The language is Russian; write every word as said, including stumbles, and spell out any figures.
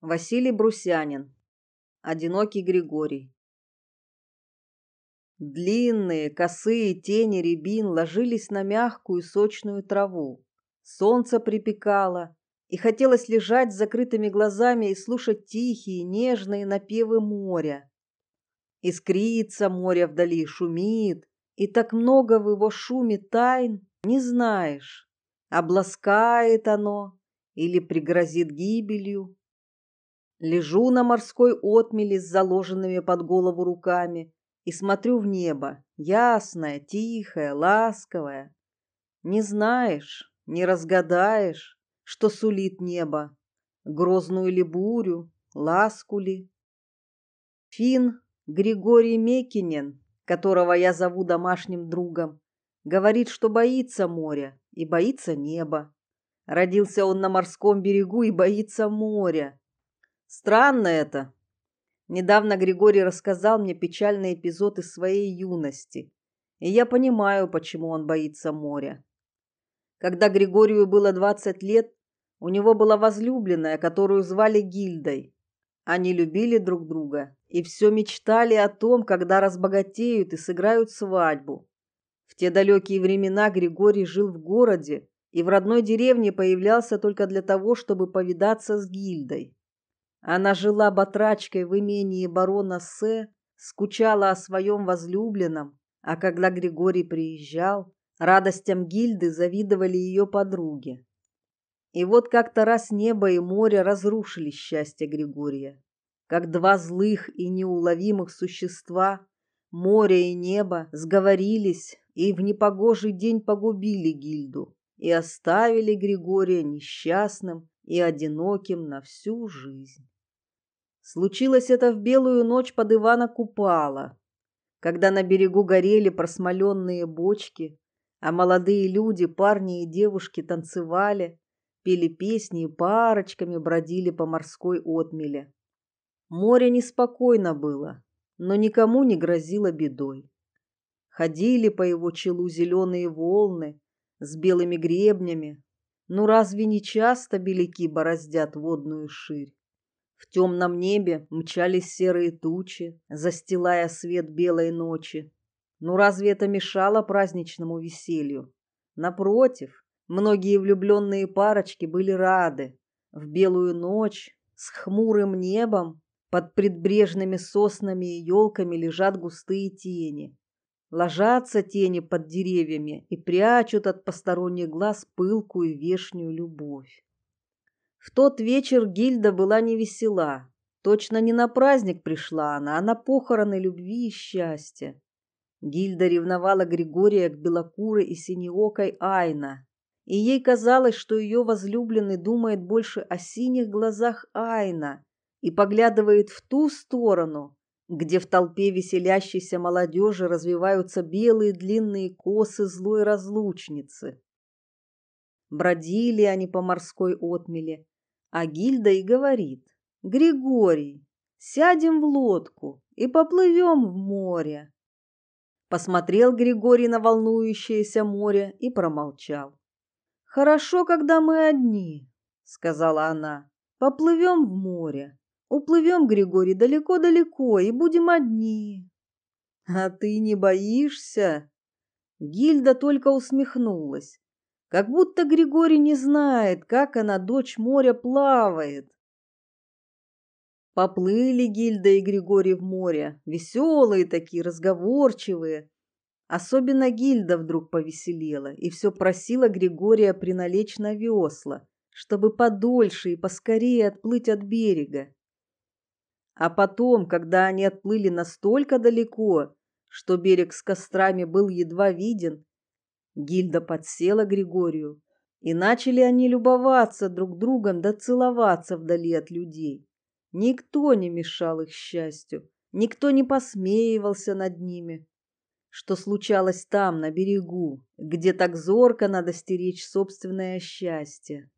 Василий Брусянин. Одинокий Григорий. Длинные, косые тени рябин ложились на мягкую сочную траву. Солнце припекало, и хотелось лежать с закрытыми глазами и слушать тихие, нежные напевы моря. Искрится море вдали, шумит, и так много в его шуме тайн, не знаешь, обласкает оно или пригрозит гибелью. Лежу на морской отмели с заложенными под голову руками и смотрю в небо, ясное, тихое, ласковое. Не знаешь, не разгадаешь, что сулит небо, грозную ли бурю, ласку ли. Фин Григорий Мекинен, которого я зову домашним другом, говорит, что боится моря и боится неба. Родился он на морском берегу и боится моря. Странно это. Недавно Григорий рассказал мне печальный эпизод из своей юности, и я понимаю, почему он боится моря. Когда Григорию было двадцать лет, у него была возлюбленная, которую звали Гильдой. Они любили друг друга и все мечтали о том, когда разбогатеют и сыграют свадьбу. В те далекие времена Григорий жил в городе и в родной деревне появлялся только для того, чтобы повидаться с Гильдой. Она жила батрачкой в имении барона С, скучала о своем возлюбленном, а когда Григорий приезжал, радостям Гильды завидовали ее подруги. И вот как-то раз небо и море разрушили счастье Григория. Как два злых и неуловимых существа, море и небо сговорились и в непогожий день погубили Гильду и оставили Григория несчастным и одиноким на всю жизнь. Случилось это в белую ночь под Ивана Купала, когда на берегу горели просмоленные бочки, а молодые люди, парни и девушки танцевали, пели песни и парочками бродили по морской отмеле. Море неспокойно было, но никому не грозило бедой. Ходили по его челу зеленые волны с белыми гребнями, ну разве не часто беляки бороздят водную ширь? В темном небе мчались серые тучи, застилая свет белой ночи. Ну разве это мешало праздничному веселью? Напротив, многие влюбленные парочки были рады. В белую ночь с хмурым небом под предбрежными соснами и елками лежат густые тени. Ложатся тени под деревьями и прячут от посторонних глаз пылкую вешнюю любовь. В тот вечер Гильда была невесела. Точно не на праздник пришла она, а на похороны любви и счастья. Гильда ревновала Григория к белокурой и синеокой Айна, и ей казалось, что ее возлюбленный думает больше о синих глазах Айна и поглядывает в ту сторону, где в толпе веселящейся молодежи развиваются белые длинные косы злой разлучницы. Бродили они по морской отмели, а Гильда и говорит: «Григорий, сядем в лодку и поплывем в море». Посмотрел Григорий на волнующееся море и промолчал. «Хорошо, когда мы одни», — сказала она. «Поплывем в море. Уплывем, Григорий, далеко-далеко и будем одни». «А ты не боишься?» Гильда только усмехнулась. Как будто Григорий не знает, как она, дочь моря, плавает. Поплыли Гильда и Григорий в море, веселые такие, разговорчивые. Особенно Гильда вдруг повеселела и все просила Григория приналечь на весла, чтобы подольше и поскорее отплыть от берега. А потом, когда они отплыли настолько далеко, что берег с кострами был едва виден, Гильда подсела Григорию, и начали они любоваться друг другом да целоваться вдали от людей. Никто не мешал их счастью, никто не посмеивался над ними. Что случалось там, на берегу, где так зорко надо стеречь собственное счастье?